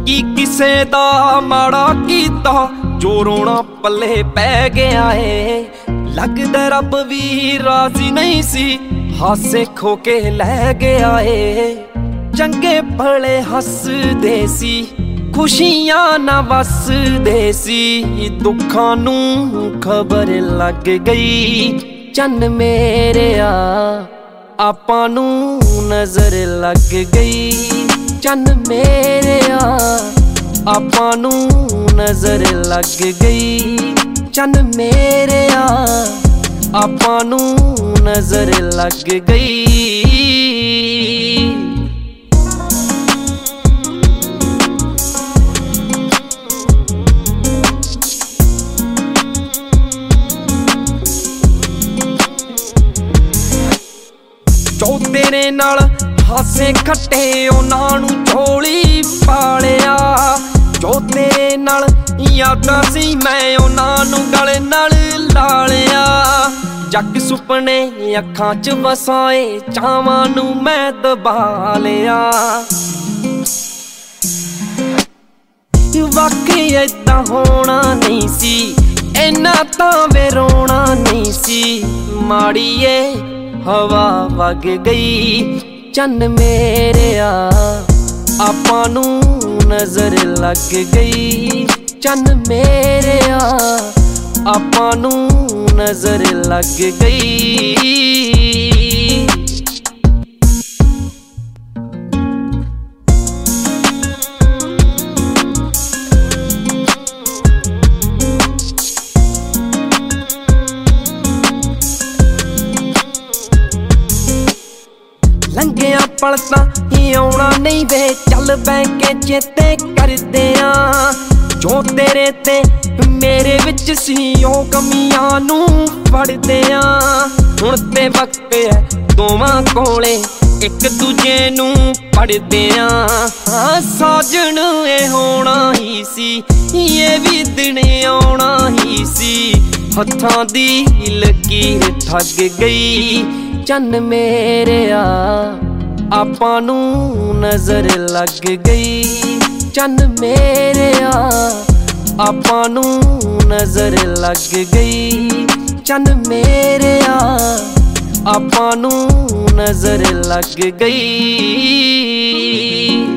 की किसे दा माड़ा कीता जो रोना पल्ले पै गया है। लगदा रब भी राजी नहीं सी हासे खो के लै गया है। चंगे भले हसदे सी खुशियां ना वसदे सी, दुखां नू खबर लग गई चन्न मेरे आपां नू नजर लग गई। चन्न मेरे आपां नू नजर लग गई। चन्न मेरे आपां नू नजर लग गई। जो तेरे नाल हासे खट्टे उन्हां नू झोली पालिया। जो तेरे नाल यादां सी मैं उन्हां नू गले नाल ला लिया। जग सुपने अखां च वसाए चावां नू मैं दबा लिया। वाकई ऐदां होना नहीं सी इन्ना तां वे रोना नहीं सी। माड़ीए हवा वग गई चन्न मेरे आपां नू नजर लग गई। चन्न मेरे आपां नू नजर लग गई। लंघिया पल तां आउणा नहीं वे चल बैके चेते करदे आ। जो तेरे ते मेरे विच सी ओ कमियां नू फड़दे आ। हुण ते वक्त है दोवां कोले एक दूजे नू पढ़दे आ। साजन ए होना ही सी ये भी दिन आउणा ही सी। हत्थां दी लकीर ठग गई चन्न मेरे आपां नू नजर लग गई। चन्न मेरे आपां नू नजर लग गई। चन्न मेरे आपां नू नजर लग गई।